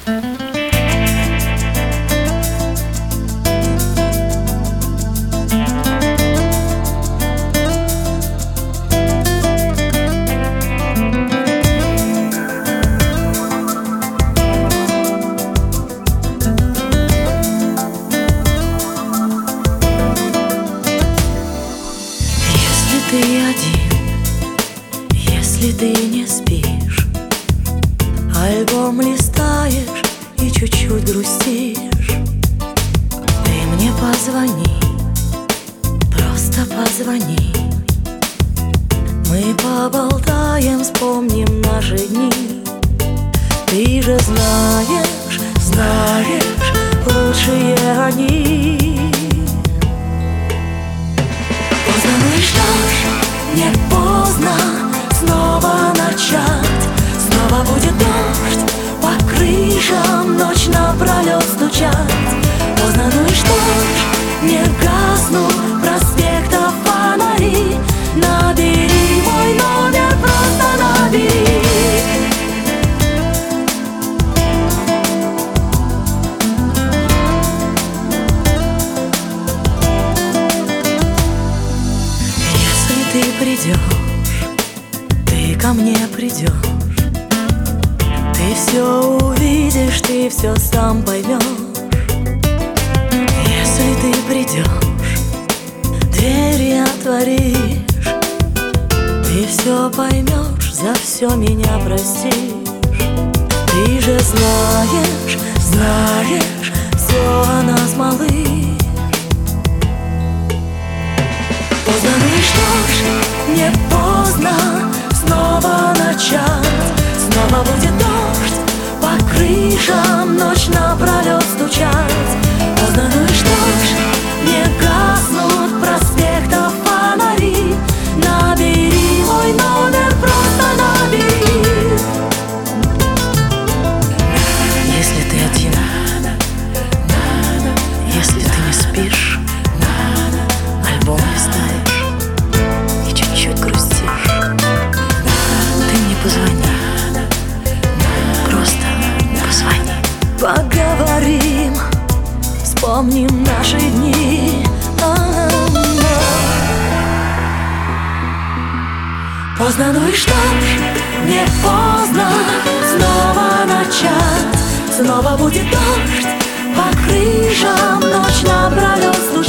Ты один, если ты не спишь, альбом листаешь и чуть-чуть грустишь, ты мне позвони, просто позвони. Мы поболтаем, вспомним наши дни. Ты же знаешь, знаешь, лучшие они. Ну и что ж, не поздно снова начать. Снова будет дождь по крышам, ночь напролет стучать. Поздно, ну и что ж, не гаснут проспекта фонари. Набери мой номер, просто набери. Ты придешь, ты ко мне придешь, ты все увидишь, ты все сам поймешь. Если ты придешь, двери отворишь, ты все поймешь, за все меня простишь. Ты же знаешь, знаешь все о нас, малыш. Поздно, ну и что ж, не поздно снова начать. Снова будет дождь по крышам, ночь напролет стучать. Поздно, ну и что ж, не гаснут проспекта фонари. Набери мой номер, просто набери. Если ты один, если ты не спишь, альбом листаешь и чуть-чуть грустишь, ты мне позвони, просто позвони. Поговорим, вспомним наши дни. Поздно, ну и что ж, не поздно снова начать. Снова будет дождь по крышам, ночь напролет.